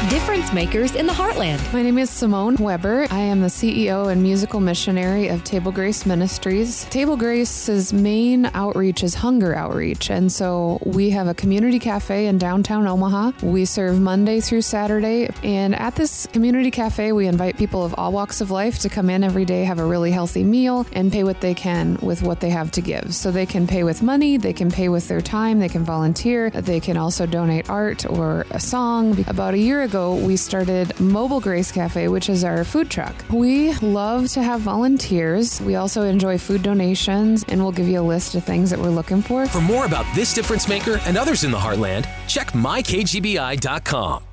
difference makers in the Heartland. My name is Simone Weber. I am the CEO and musical missionary of Table Grace Ministries. Table Grace's main outreach is hunger outreach, and so we have a community cafe in downtown Omaha. We serve Monday through Saturday, and at this community cafe, we invite people of all walks of life to come in every day, have a really healthy meal, and pay what they can with what they have to give. So they can pay with money, they can pay with their time, they can volunteer, they can also donate art or a song. About a year ago, we started Mobile Grace Cafe, which is our food truck. We love to have volunteers. We also enjoy food donations, and we'll give you a list of things that we're looking for. For more about this difference maker and others in the Heartland, check mykgbi.com.